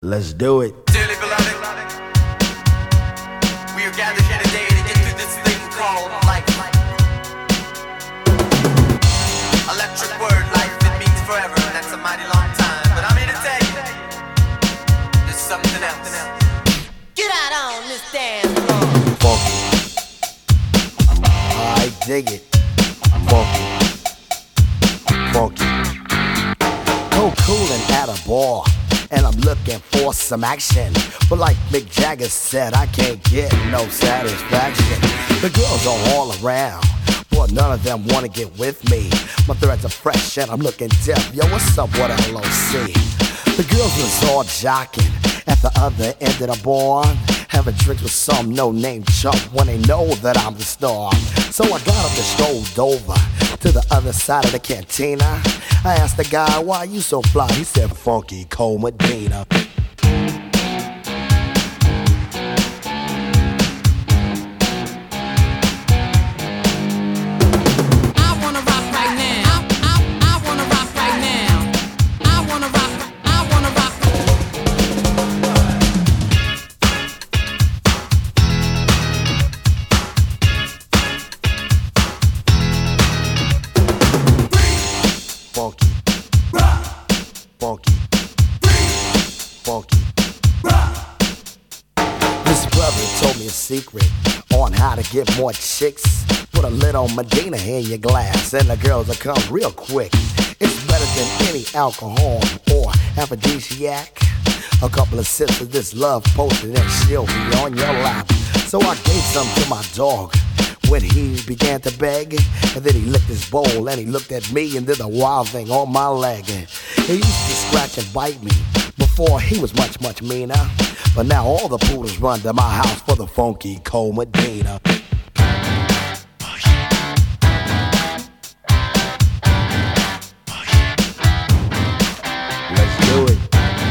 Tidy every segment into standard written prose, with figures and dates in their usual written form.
Let's do it. Dearly beloved, we are gathered here today to get through this thing called life. Electric word, life, it means forever, and that's a mighty long time. But I'm here to tell you, there's something else. Get out on this dance floor. Funky. I dig it. Funky. Funky. Go coolin' at a bar, and I'm looking for some action. But like Mick Jagger said, I can't get no satisfaction. The girls are all around, but none of them wanna get with me. My threads are fresh and I'm looking deaf. Yo, what's up, what LOC? The girls was all jocking at the other end of the bar, having drinks with some no-name chump when they know that I'm the star. So I got up and strolled over to the other side of the cantina. I asked the guy, why you so fly? He said, Funky Cole Medina. Funky, funky, funky. This brother told me a secret on how to get more chicks. Put a little Medina in your glass and the girls will come real quick. It's better than any alcohol or aphrodisiac. A couple of sips of this love potion and she'll be on your lap. So I gave some to my dog when he began to beg, and then he licked his bowl and he looked at me and did a wild thing on my leg. He used to scratch and bite me before he was much, much meaner, but now all the poodles run to my house for the Funky Cole Medina. Let's do it.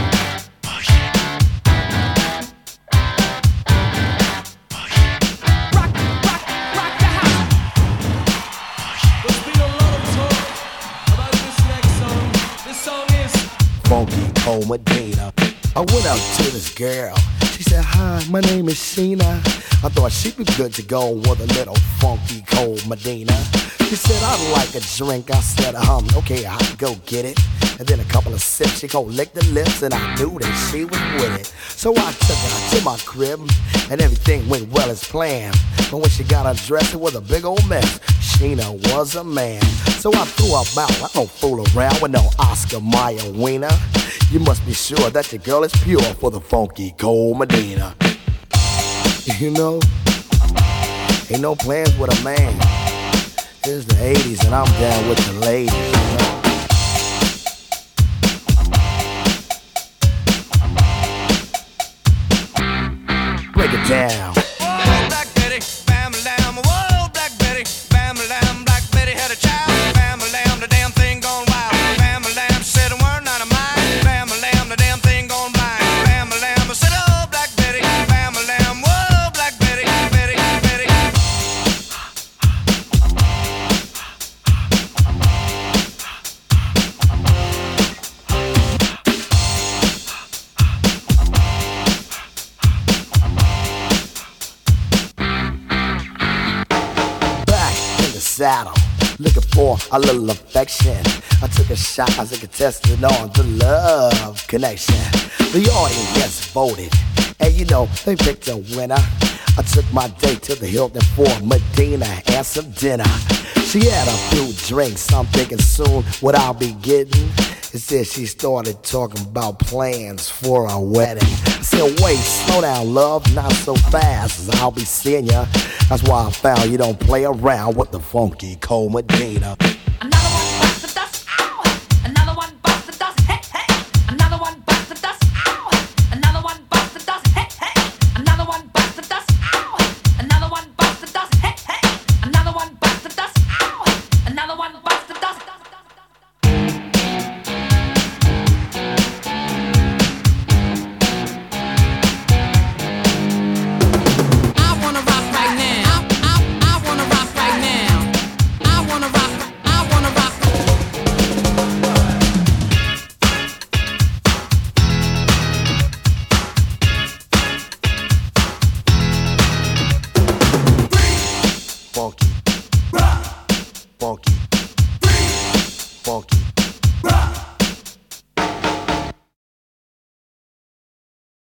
Funky Cole Medina. I went up to this girl. She said, hi, my name is Sheena. I thought she'd be good to go with a little Funky Cole Medina. She said, I'd like a drink. I said, okay, I'll go get it. And then a couple of sips, she go lick the lips, and I knew that she was with it. So I took her to my crib, and everything went well as planned. But when she got undressed, it was a big old mess. Sheena was a man. So I threw her out. I don't fool around with no Oscar Mayer wiener. You must be sure that your girl is pure for the Funky Cole Medina. You know, ain't no plans with a man. It's the 80s and I'm down with the ladies, you know? Break it down. Whoa, Black Betty, bam lamb. Whoa, Black Betty, bam lamb. Black Betty had a child. Bam lamb, the damn thing gone wild. Bam lamb, she said a word not of mine. Bam lamb, the damn thing gone blind. Bam lamb, I said, oh, Black Betty, bam lamb. Whoa, Black Betty, Betty, Betty. Saddle, looking for a little affection. I took a shot, I took a test on the love connection. The audience voted, and you know, they picked a winner. I took my date to the Hilton for Medina and some dinner. She had a few drinks, I'm thinking soon what I'll be getting. Instead she started talking about plans for a wedding. I said, wait, slow down, love, not so fast, as I'll be seeing ya. That's why I found you don't play around with the Funky Cole Medina. Another one bites the dust, ow! Another one bites the dust, hey, hey! Another one bites the dust, ow! Another one bites the dust, hey, hey! Another one bites the dust, ow! Another one bites the dust, hey, hey! Another one bites the dust, ow! Another one bites the dust. I wanna rock right now. I wanna rock right now. I wanna rock. funky